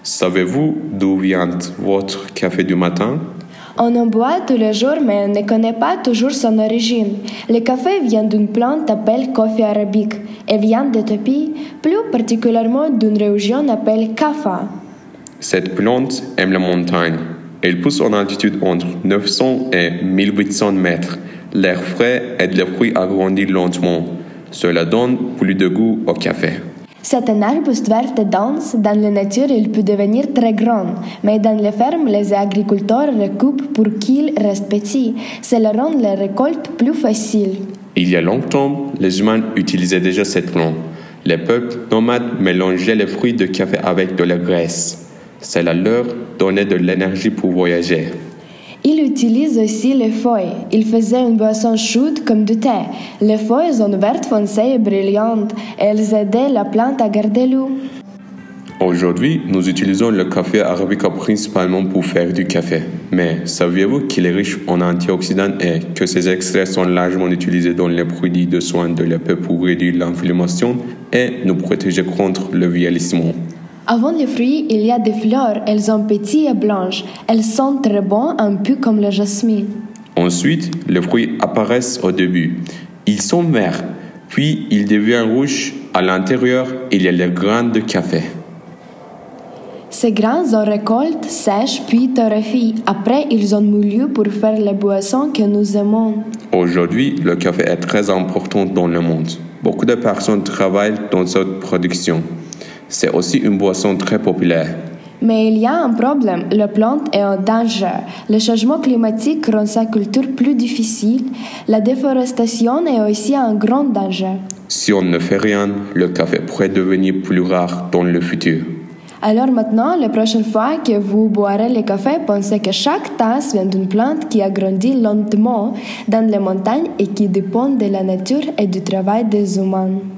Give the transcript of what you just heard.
Savez-vous d'où vient votre café du matin? On en boit tous les jours, mais on ne connaît pas toujours son origine. Le café vient d'une plante appelée coffee arabique et vient d'Éthiopie, plus particulièrement d'une région appelée Kaffa. Cette plante aime la montagne. Elle pousse en altitude entre 900 et 1800 mètres. L'air frais aide les fruits à grandir lentement. Cela donne plus de goût au café. C'est un arbuste vert et dense. Dans la nature, il peut devenir très grand. Mais dans les fermes, les agriculteurs recoupent pour qu'il reste petit. Cela rend la récolte plus facile. Il y a longtemps, les humains utilisaient déjà cette plante. Les peuples nomades mélangeaient les fruits de café avec de la graisse. Cela leur donnait de l'énergie pour voyager. Il utilise aussi les feuilles. Il faisait une boisson chaude comme du thé. Les feuilles sont vertes foncées et brillantes. Elles aidaient la plante à garder l'eau. Aujourd'hui, nous utilisons le café arabica principalement pour faire du café. Mais saviez-vous qu'il est riche en antioxydants et que ces extraits sont largement utilisés dans les produits de soins de la peau pour réduire l'inflammation et nous protéger contre le vieillissement? Avant les fruits, il y a des fleurs. Elles sont petites et blanches. Elles sentent très bon, un peu comme le jasmin. Ensuite, les fruits apparaissent au début. Ils sont verts, puis ils deviennent rouges. À l'intérieur, il y a les graines de café. Ces grains sont récoltés, sèchent, puis torréfiés. Après, ils sont moulus pour faire les boissons que nous aimons. Aujourd'hui, le café est très important dans le monde. Beaucoup de personnes travaillent dans cette production. C'est aussi une boisson très populaire. Mais il y a un problème, la plante est en danger. Le changement climatique rend sa culture plus difficile. La déforestation est aussi un grand danger. Si on ne fait rien, le café pourrait devenir plus rare dans le futur. Alors maintenant, la prochaine fois que vous boirez le café, pensez que chaque tasse vient d'une plante qui a grandi lentement dans les montagnes et qui dépend de la nature et du travail des humains.